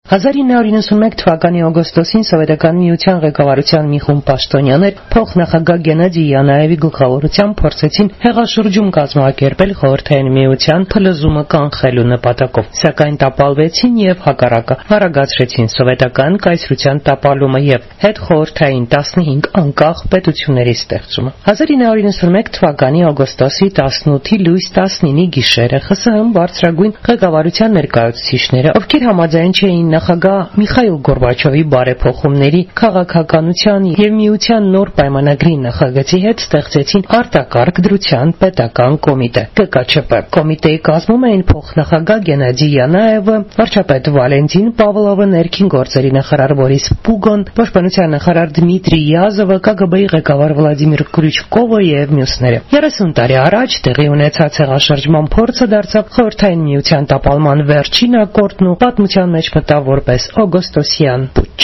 1991 թվականի օգոստոսին Սովետական միության ղեկավարության մի խումբ պաշտոնյաներ փոխնախագահ Գենադի Յանաևի գլխավորությամբ փորձեցին հեղաշրջում կազմակերպել Խորհրդային միության փլուզումը կանխելու նպատակով, սակայն տապալվեցին եւ հակառակը արագացրեցին սովետական կայսրության տապալումը եւ հետխորհրդային 15 անկախ պետությունների ստեղծումը։ 1991 թվականի օգոստոսի 18-ի լույս 19-ի գիշերը ԽՍՀՄ բարձրագույն ղեկավարության ներկայացուցիչները, ովքեր համաձայն չէին նախագահ Միխայիլ Գորբաչովի բարեփոխումների, քաղաքականության եւ միության նոր պայմանագրի նախագծի հետ ստեղծեցին արտակարգ դրության պետական կոմիտե ԿԿՉՊ։ Կոմիտեի կազմում էին փոխնախագահ Գենադի Յանաևը, վարչապետ Վալենտին Պավլովը, ներքին գործերի նախարար Բորիս Պուգոն, պաշտպանության նախարար Դմիտրի Յազովը, ԿԳԲ-ի ղեկավար Վլադիմիր Կրուչկովը եւ մյուսները։ 30 տարի առաջ տեղի ունեցած հեղաշրջման փորձը դարձավ Խորհրդային միության տապալման վերջին ակորդն ու պատմության մեջ մտավ որպես օգոստոսյան պուչ։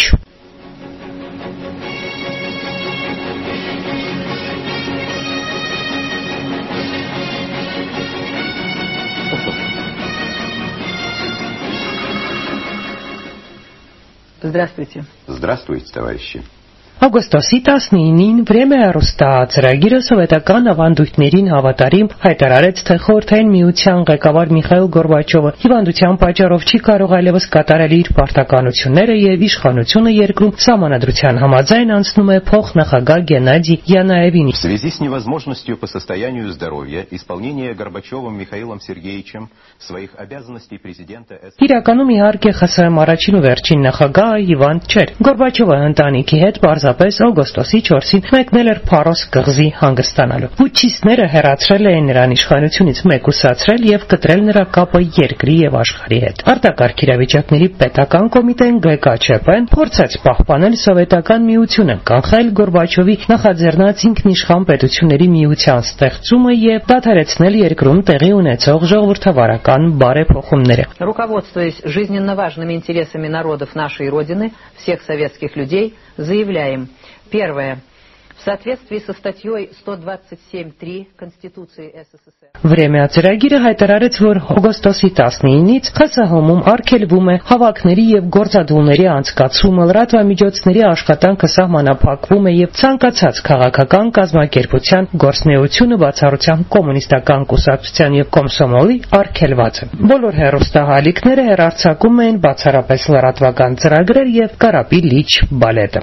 Здравствуйте. Здравствуйте, товарищи. Օգոստոսի 19-ին Վրեմե հեռուստածրագիրը սովետական ավանդույթներին հավատարիմ հայտարարեց, թե Խորհրդային միության ղեկավար Միխայիլ Գորբաչովը հիվանդության պատճառով չի կարող այլևս կատարել իր պարտականությունները եւ իշխանությունը երկրում սահմանադրության համաձայն անցնում է փոխնախագահ Գենադի Յանաևին։ В связи с невозможностью по состоянию здоровья исполнения Горбачевым Михаилом Сергеевичем своих обязанностей президента СССР. Իրականում իհարկե ԽՍՀՄ առաջին ու վերջին նախագահը հիվանդ չէր։ Գորբաչովը ընտանիքի հետ պարզապես օգոստոսի 4-ին մեկնել էր Փարոս կղզի հանգստանալու։ Պուչիստները հեռացրել էին նրան իշխանությունից, մեկուսացրել եւ կտրել նրա կապը երկրի եւ աշխարհի հետ։ Արտակարգ իրավիճակների պետական կոմիտեն ԳԿՉՊ-ն փորձեց պահպանել սովետական միությունը, կանխել Գորբաչովի նախաձեռնած ինքնիշխան պետությունների միության ստեղծումը եւ դադարեցնել երկրում տեղի ունեցող ժողովրդավարական բարեփոխումները։ Руководствуясь жизненно важными интересами народов нашей Родины, всех советских людей, заявляем: первое. В соответствии со статьей 127.3 Конституции СССР. Վրեմյա ծրագիրը հայտարարեց, որ օգոստոսի 19-ից ԽՍՀՄ-ում արգելվում է հավաքների եւ գործադուլների անցկացումը, լրատվամիջոցների աշխատանքը սահմանափակվում է եւ ցանկացած քաղաքական կազմակերպության գործունեությունը բացառությամբ կոմունիստական կուսակցության եւ կոմսոմոլի արգելված է։ Բոլոր հեռուստահալիքները հեռարձակում էին բացառապես լրատվական ծրագրեր եւ Կարապի լիճ բալետը։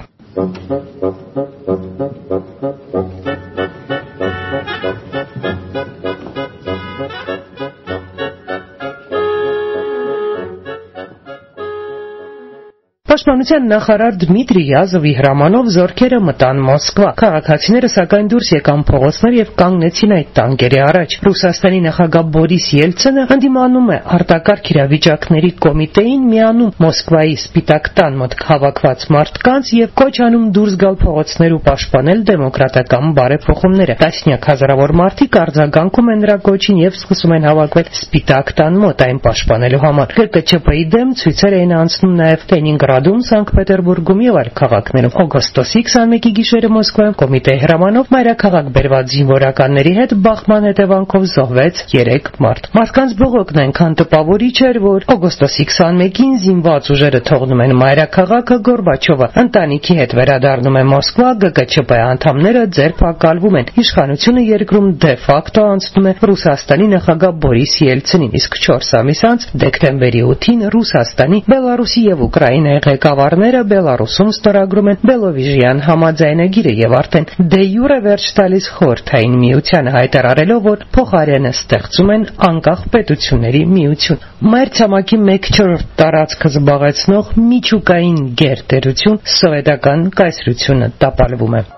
Պաշտպանության նախարար Դմիտրի Յազովի հրամանով զորքերը մտան Մոսկվա։ Քաղաքացիները սակայն դուրս եկան փողոցներ եւ կանգնեցին այդ տանկերի առաջ։ Ռուսաստանի նախագահ Բորիս Ելցինը հանդիմանում է արտակարգ իրավիճակների կոմիտեին, միանում Մոսկվայի Սպիտակ տան մոտ հավաքված մարդկանց եւ կոչ անում դուրս գալ փողոցներ ու պաշտպանել դեմոկրատական բարեփոխումները։ Տասնյակ հազարավոր մարդիկ արձագանքում են նրա կոչին եւ սկսում են հավաքվել Սպիտակ տան մոտ այն պաշտպանելու համար։ ԿԿՉՊ-ի դեմ ցույցեր էին անցնում նաեւ Լենինգրադում, Սանկտ-Պետերբուրգում եւ այլ քաղաքներում։ Օգոստոսի 21-ի գիշերը Մոսկվայում կոմիտեի հրամանով մայրաքաղաք բերված զինվորականների հետ բախման հետևանքով զոհվեց 3 մարդ։ Մարդկանց բողոքն այնքան տպավորիչ էր, որ օգոստոսի 21-ին զինված ուժերը թողնում են մայրաքաղաքը, Գորբաչովը ընտանիքի հետ վերադառնում է Մոսկվա, ԳԿՉՊ անդամները ձերբակալվում են։ Իշխանությունը երկրում դե ֆակտո անցնում է Ռուսաստանի նախագահ Բորիս Ելցինին, իսկ 4 ամիս անց դեկտեմբերի 8-ին Ռուսաստանի, Բելարուսի եւ Ուկրաինայի ղեկավարները Բելարուսում ստորագրում են Բելովիժյան համաձայնագիրը եւ արդեն դե յուրե վերջ տալիս Խորհրդային միությանը, հայտարարելով, որ փոխարենը ստեղծում են անկախ պետությունների միություն։ Մայրցամաքի 1/4 տարածքը զբաղեցնող միջուկային գերտերություն սովետական կայսրությունը տապալվում է։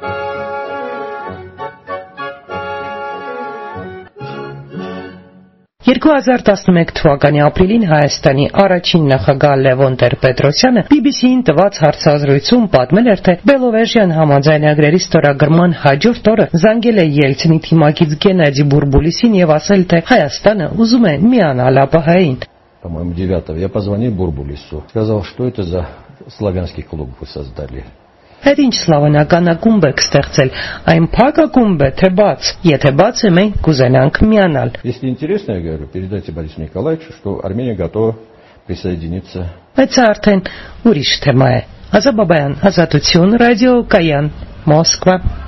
2011 թվականի ապրիլին Հայաստանի առաջին նախագահ Լևոն Տեր-Պետրոսյանը BBC-ին տված հարցազրույցում պատմել էր, թե Բելովեժյան համաձայնագրերի ստորագրման հաջորդ օրը զանգել է Ելցինի թիմակից Գենադի Բուրբուլիսին եւ ասել, թե Հայաստանը ուզում է միանալ ԱՊՀ-ին։ По-моему, 9-го я позвонил Бурбулису, сказал, что это за славянский клуб вы создали. Այդ ինչ սլավանական ակումբ եք ստեղծել, այն փակ ակումբ է, թե բաց, եթե բաց է, մենք կուզենանք միանալ։ Если интересно, я говорю, передайте Борису Николаевичу, что Армения готова присоединиться Այդ արդեն ուրիշ թեմա է։ Ազատ Բաբայան, Ազատություն ռադիո, Կայան, Մոսկվա։